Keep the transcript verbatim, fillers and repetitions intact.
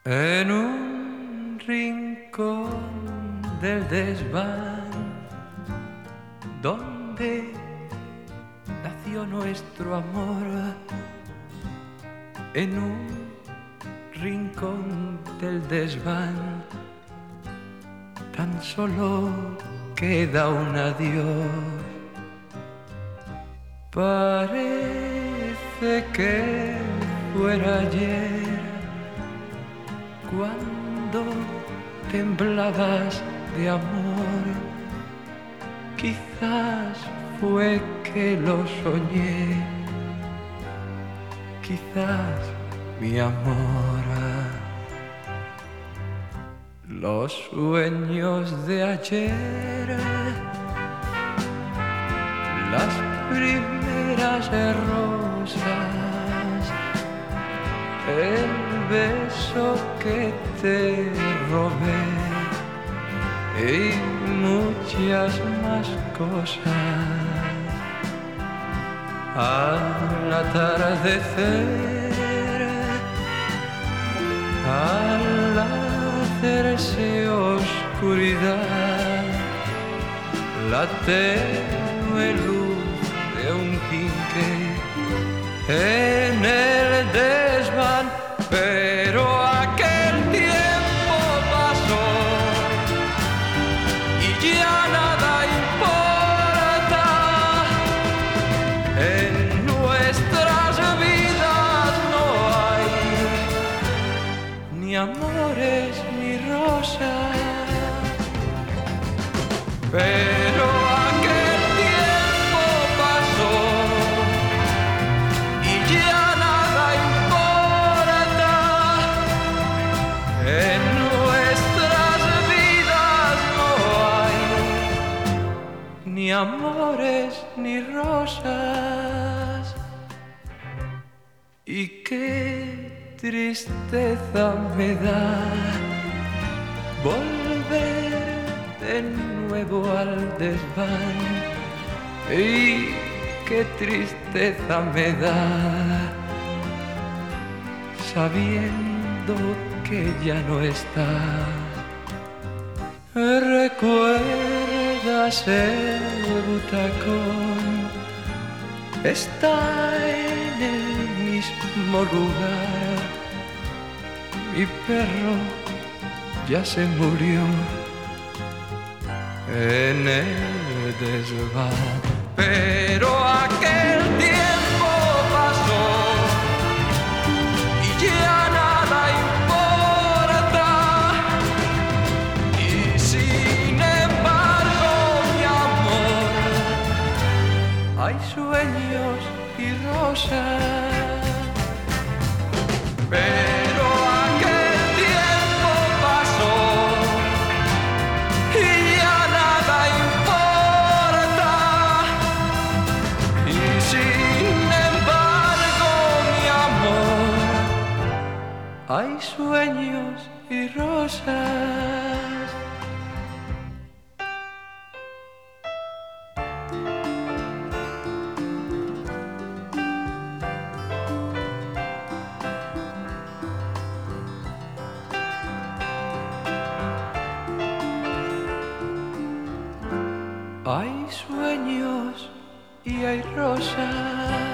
En un rincón del desván donde nació nuestro amor, en un rincón del desván tan solo queda un adiós. Parece que fuera ayer cuando temblabas de amor. Quizás fue que lo soñé, quizás mi amor. Los sueños de ayer, las primeras rosas, el beso que te robé y muchas más cosas. Al atardecer, al hacerse oscuridad, la tenue luz de un quinqué en el desván, pero aquel tiempo pasó y ya nada importa. En nuestras vidas no hay ni amores ni rosas, pero aquel tiempo pasó y ya nada importa. En nuestras vidas no hay ni amores ni rosas. Y qué tristeza me da volver de nuevo al desván, y qué tristeza me da sabiendo que ya no estás. ¿Recuerdas el butacón? Está en el mismo lugar. Mi perro ya se murió en el desván, pero aquel tiempo pasó y ya nada importa. Y sin embargo, mi amor, hay sueños y rosas, pero aquel tiempo pasó y ya nada importa. Y sin embargo, mi amor, hay sueños y rosas. Hay sueños y hay rosas.